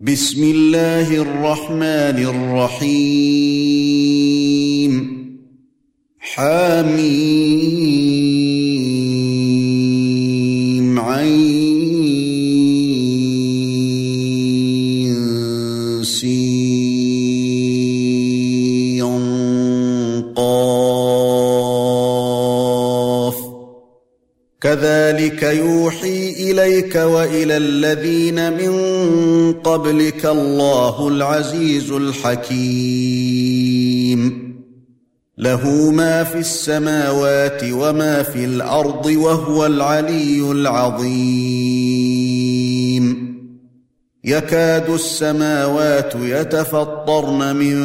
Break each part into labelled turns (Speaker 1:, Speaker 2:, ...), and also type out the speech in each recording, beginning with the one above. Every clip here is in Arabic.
Speaker 1: بسم الله الرحمن الرحيم حميم عين سين قاف كذلك يوحي إليك وإلى الذين من قبلك الله العزيز الحكيم له ما في السماوات وما في الأرض وهو العلي العظيم يكاد السماوات يتفطرن من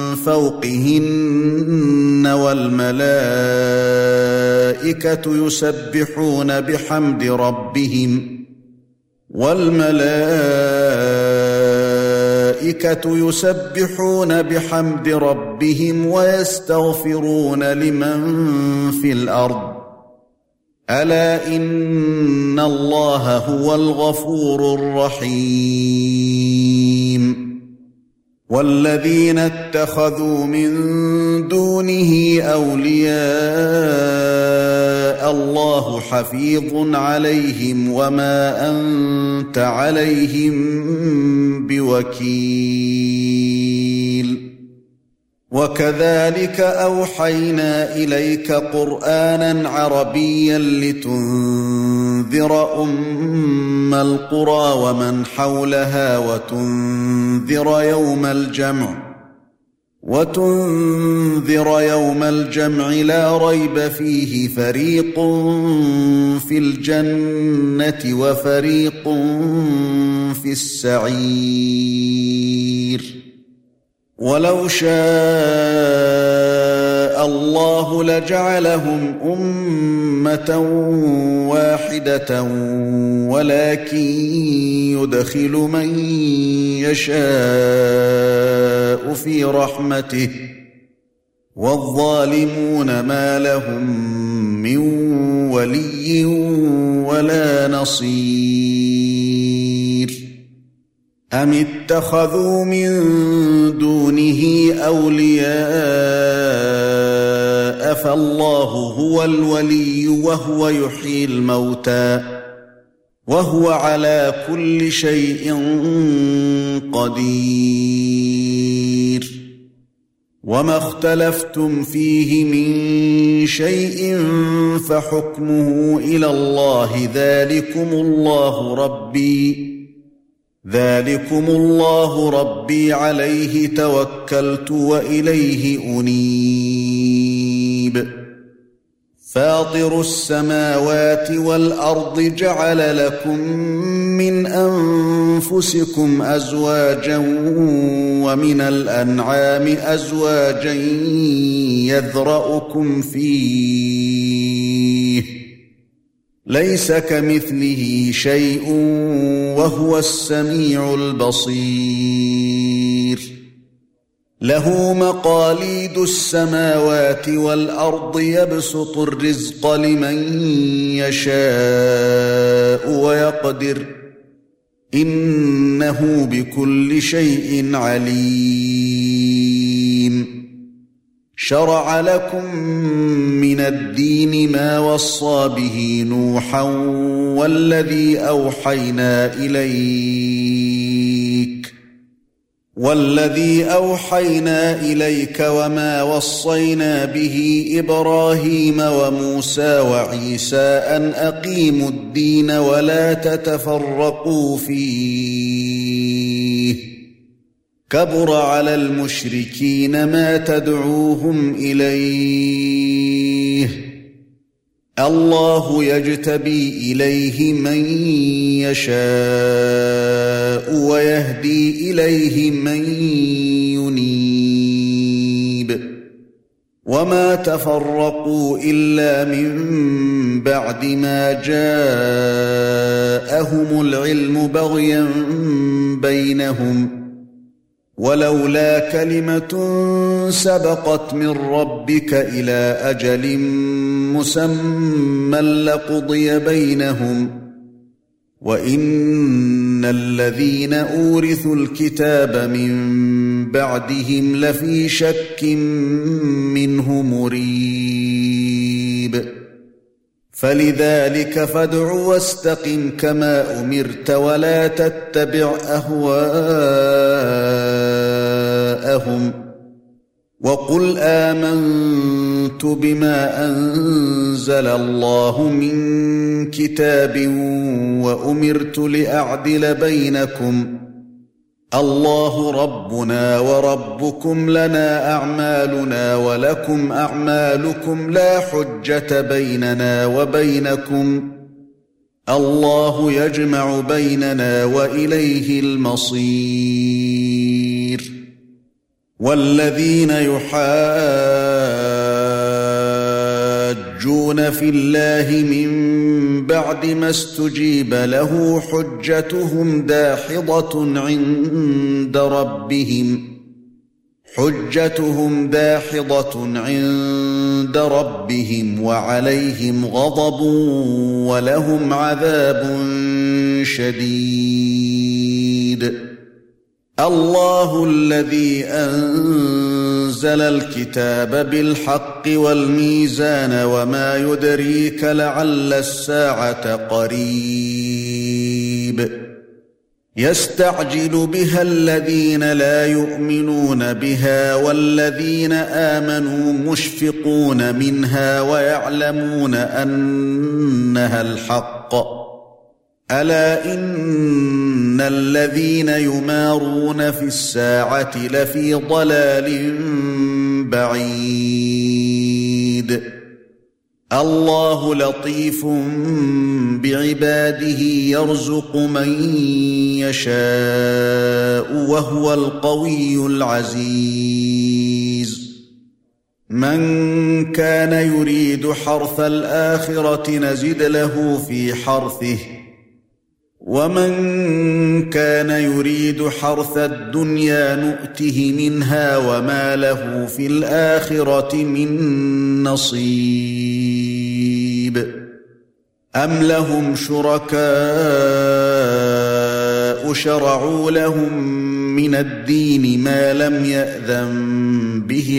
Speaker 1: فوقهن والملائكة يسبحون بحمد ربهم ويستغفرون لمن في الأرض ألا إن الله هو الغفور الرحيم والذين اتخذوا من دونه أولياء الله حفيظ عليهم وما أنت عليهم بوكيل وكذلك أوحينا إليك قرآنا عربيا لتنذر أم القرى ومن حولها وتنذر يوم الجمع لا ريب فيه فريق في الجنة وفريق في السعير ولو شاء الله لجعلهم أمة واحدة ولكن يدخل من يشاء في رحمته والظالمون ما لهم من ولي ولا نصير أم اتخذوا من دونه أولياء فالله هو الولي وهو يحيي الموتى وهو على كل شيء قدير وما اختلفتم فيه من شيء فحكمه إلى الله ذلكم الله ربي عليه توكلت وإليه أنيب فاطر السماوات والأرض جعل لكم من أنفسكم أزواجا ومن الأنعام أزواجا يذرأكم فيه ليس كمثله شيء وهو السميع البصير له مقاليد السماوات والأرض يبسط الرزق لمن يشاء ويقدر إنه بكل شيء عليم شرع لكم من الدين ما وصى به نوحا والذي أوحينا إليك وما وصينا به إبراهيم وموسى وعيسى أن أقيموا الدين ولا تتفرقوا فيه كبر على المشركين ما تدعوهم إليه الله يجتبي إليه من يشاء ويهدي إليه من ينيب وما تفرقوا إلا من بعد ما جاءهم العلم بغيا بينهم ولولا كلمة سبقت من ربك إلى أجل مسمى لقضي بينهم وَإِنَّ الَّذِينَ أُورِثُوا الْكِتَابَ مِن بَعْدِهِمْ لَفِي شَكٍّ مِّنْهُ مُرِيبٍ فَلِذَلِكَ فَادْعُ وَاسْتَقِمْ كَمَا أُمِرْتَ وَلَا تَتَّبِعْ أَهْوَاءَهُمْ وَقُلْ آمَنْتُ بِمَا أَنزَلَ اللَّهُ مِنْ كِتَابٍ وَأُمِرْتُ لِأَعْدِلَ بَيْنَكُمْ اللَّهُ رَبُّنَا وَرَبُّكُمْ لَنَا أَعْمَالُنَا وَلَكُمْ أَعْمَالُكُمْ لَا حُجَّةَ بَيْنَنَا وَبَيْنَكُمْ اللَّهُ يَجْمَعُ بَيْنَنَا وَإِلَيْهِ الْمَصِيرُ وَالَّذِينَ يُحَاجُّونَ فِي اللَّهِ مِن بَعْدِ مَا اسْتُجِيبَ لَهُ حُجَّتُهُمْ دَاحِضَةٌ عِندَ رَبِّهِمْ وَعَلَيْهِمْ غَضَبٌ وَلَهُمْ عَذَابٌ شَدِيدٌ الله الذي أنزل الكتاب بالحق والميزان وما يدريك لعل الساعة قريب يستعجل بها الذين لا يؤمنون بها والذين آمنوا مشفقون منها ويعلمون أنها الحق ألا إن الذين يمارون في الساعة لفي ضلال بعيد الله لطيف بعباده يرزق من يشاء وهو القوي العزيز من كان يريد حرث الآخرة نزد له في حرثه ومن كان يريد حرث الدنيا نؤته منها وما له في الآخرة من نصيب أم لهم شركاء شرعوا لهم من الدين ما لم يأذن به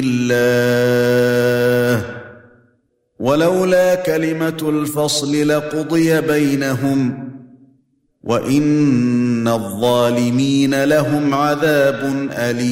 Speaker 1: الله ولولا كلمة الفصل لقضي بينهم وَإِنَّ الظَّالِمِينَ لَهُمْ عَذَابٌ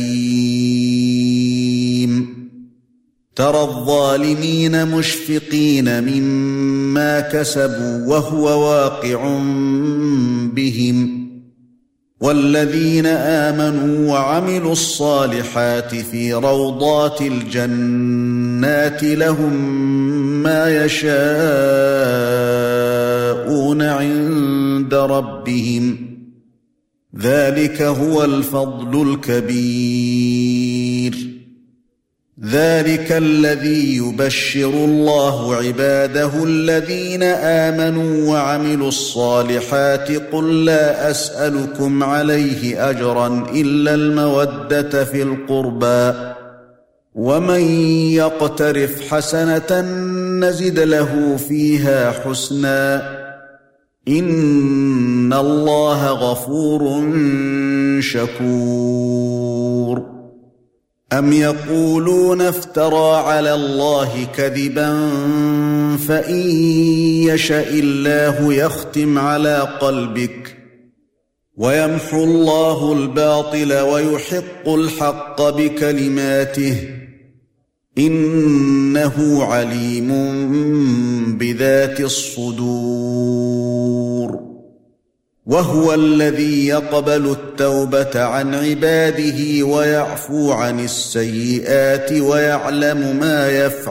Speaker 1: أَلِيمٌ تَرَى الظَّالِمِينَ مُشْفِقِينَ مِمَّا كَسَبُوا وَهُوَ واقع بِهِمْ وَالَّذِينَ آمَنُوا وَعَمِلُوا الصَّالِحَاتِ فِي رَوْضَاتِ الْجَنَّاتِ لَهُم مَّا يَشَاءُونَ عِندَ رَبِّهِمْ ذَلِكَ هُوَ الْفَضْلُ الْكَبِيرُ ذَلِكَ الَّذِي يُبَشِّرُ اللَّهُ عِبَادَهُ الَّذِينَ آمَنُوا وَعَمِلُوا الصَّالِحَاتِ قُل لَّا أَسْأَلُكُمْ عَلَيْهِ أَجْرًا إِلَّا الْمَوَدَّةَ فِي الْقُرْبَى وَمَن يَقْتَرِفْ حَسَنَةً نَّزِدْ لَهُ فِيهَا حُسْنًا إِنَّ اللَّهَ غَفُورٌ شَكُورٌ أَمْ يَقُولُونَ افْتَرَىٰ عَلَى اللَّهِ كَذِبًا فَإِن يَشَإِ اللَّهُ يَخْتِمْ عَلَى قَلْبِكَ وَيَمْحُو اللَّهُ الْبَاطِلَ وَيُحِقُّ الْحَقَّ بِكَلِمَاتِهِ إِنَّهُ عَلِيمٌ بِذَاتِ الصُّدُورِ وَهُوَ الَّذِي يَقْبَلُ التَّوْبَةَ عَنْ عِبَادِهِ وَيَعْفُو عَنِ السَّيِّئَاتِ وَيَعْلَمُ مَا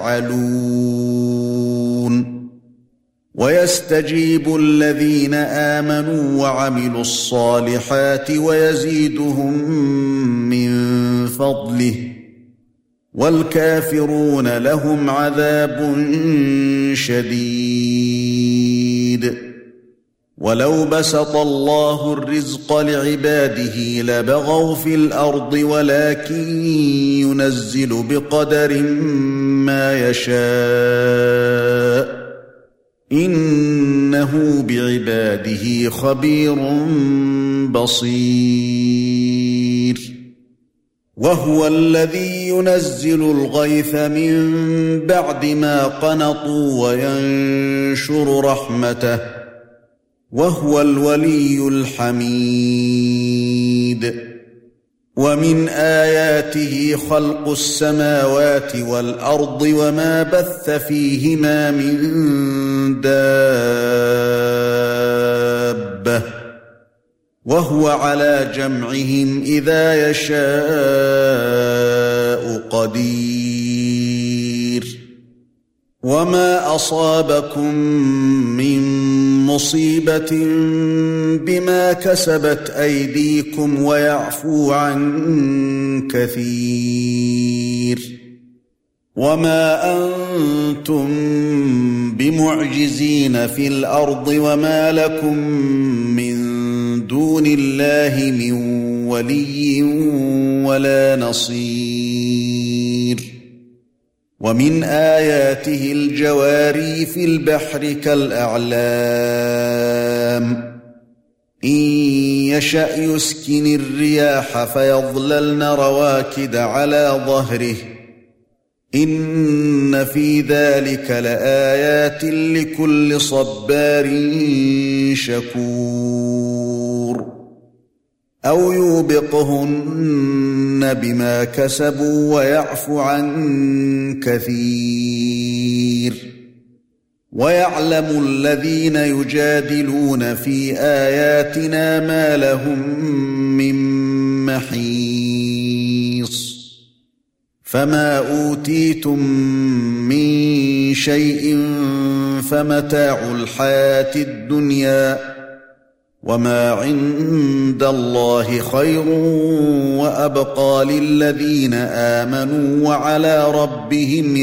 Speaker 1: يَفْعَلُونَ وَيَسْتَجِيبُ الَّذِينَ آمَنُوا وَعَمِلُوا الصَّالِحَاتِ وَيَزِيدُهُم مِّن فَضْلِهِ وَالْكَافِرُونَ لَهُمْ عَذَابٌ شَدِيدٌ وَلَوْ بَسَطَ اللَّهُ الرِّزْقَ لِعِبَادِهِ لَبَغَوْا فِي الْأَرْضِ وَلَكِن يُنَزِّلُ بِقَدَرٍ مَّا يَشَاءُ إنه بعباده خبير بصير وهو الذي ينزل الغيث من بعد ما قنطوا وينشر رحمته وهو الولي الحميد ومن آياته خلق السماوات والأرض وما بث فيهما من دابة وهو على جمعهم إذا يشاء قدير وما أصابكم من مصيبة بما كسبت أيديكم ويعفو عن كثير وما أنتم بمعجزين في الأرض وما لكم من دون الله من ولي ولا نصير ومن آياته الجواري في البحر كالأعلام إن يشأ يسكن الرياح فيظللن رواكد على ظهره إن في ذلك لآيات لكل صبار شكور أو يوبقهن بما كسبوا ويعفو عن كثير ويعلم الذين يجادلون في آياتنا ما لهم من محيص فما أوتيتم من شيء فمتاع الحياة الدنيا وما عند الله خير وأبقى للذين آمنوا وعلى ربهم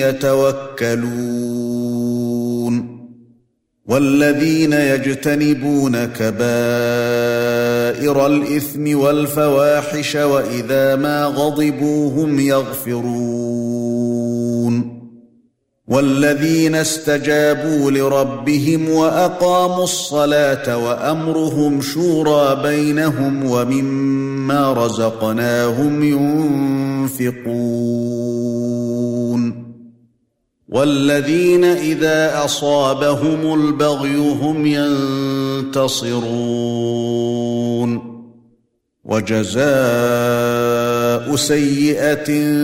Speaker 1: يتوكلون والذين يجتنبون كبائر الإثم والفواحش وإذا ما غضبوا هم يغفرون والذين استجابوا لربهم وأقاموا الصلاة وأمرهم شورى بينهم ومما رزقناهم ينفقون والذين إذا أصابهم البغي هم ينتصرون وجزاء سيئة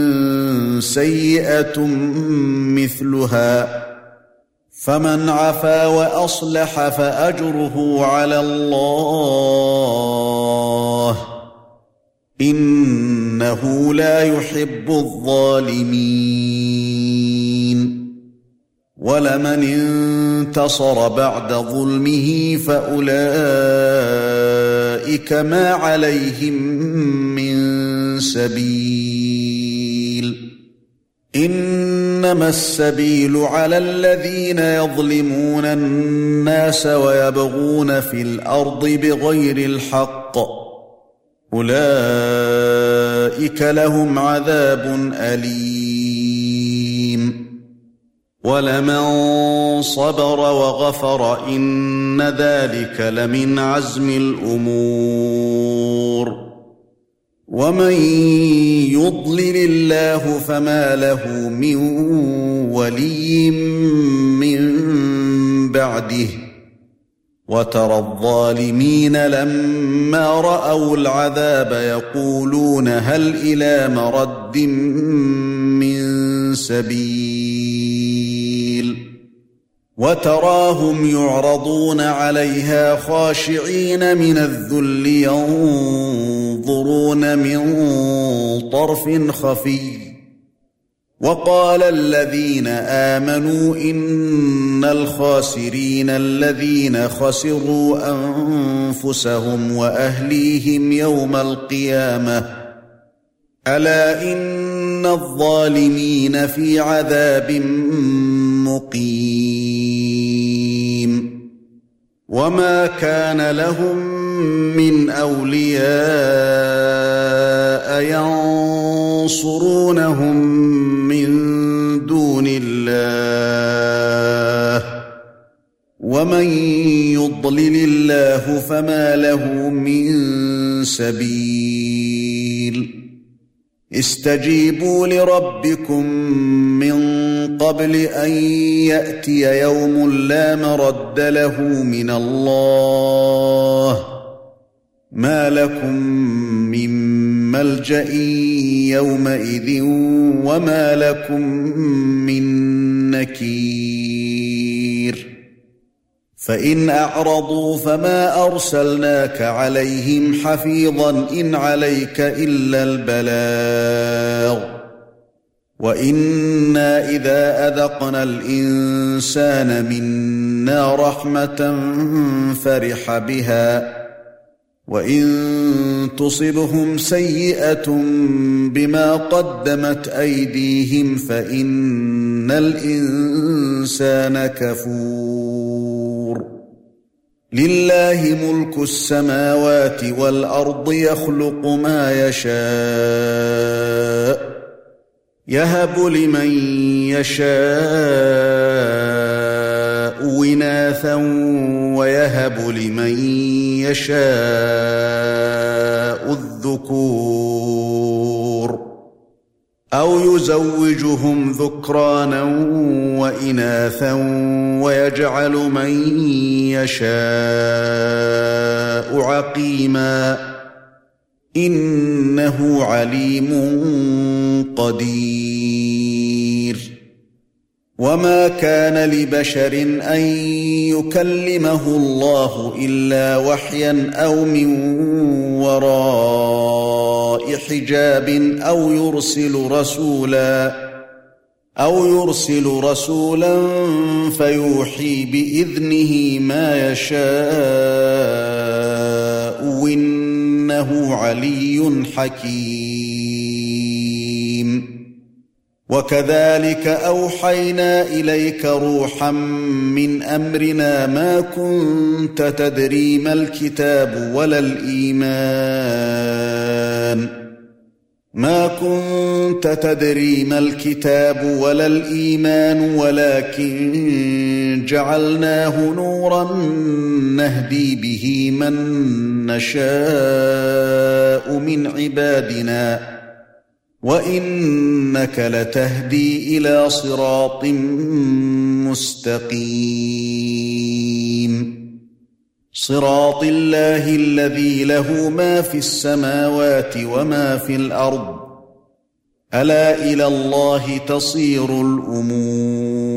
Speaker 1: سيئة مثلها فمن عفا وأصلح فأجره على الله إنه لا يحب الظالمين ولمن انتصر بعد ظلمه فأولئك ما عليهم من سبيل إنما السبيل على الذين يظلمون الناس ويبغون في الأرض بغير الحق أولئك لهم عذاب أليم ولمن صبر وغفر إن ذلك لمن عزم الأمور ومن يضلل الله فما له من ولي من بعده وترى الظالمين لما رأوا العذاب يقولون هل إلى مرد من سبيل وتراهم يعرضون عليها خاشعين من الذل ينظرون من طرف خفي وقال الذين آمنوا إن الخاسرين الذين خسروا أنفسهم وأهليهم يوم القيامة ألا إن الظالمين في عذاب مقيم وما كان لهم من أولياء ينصرونهم من دون الله ضله فما له من سبيل استجيبوا لربكم من قبل أن يأتي يوم لا مرد له من الله ما لكم من ملجأ يومئذ وما لكم من نكير فإن أعرضوا فما أرسلناك عليهم حفيظا إن عليك إلا البلاغ وإنا إذا أذقنا الإنسان منا رحمة فرح بها وإن تصبهم سيئة بما قدمت أيديهم فإن الإنسان كفور لله ملك السماوات والأرض يخلق ما يشاء يهب لمن يشاء إناثا ويهب لمن يشاء الذكور أو يزوجهم ذكرانا وإناثا ويجعل من يشاء عقيما إنه عليم قدير وما كان لبشر أن يكلمه الله إلا وحيا أو من وراء حجاب أو يرسل رسولا فيوحي بإذنه ما يشاء إنه علي حكيم وكذلك أوحينا إليك روحا من أمرنا ما كنت تدري ما الكتاب ولا الإيمان ولكن جعلناه نورا نهدي به من نشاء من عبادنا وإنك لتهدي إلى صراط مستقيم صراط الله الذي له ما في السماوات وما في الأرض ألا إلى الله تصير الأمور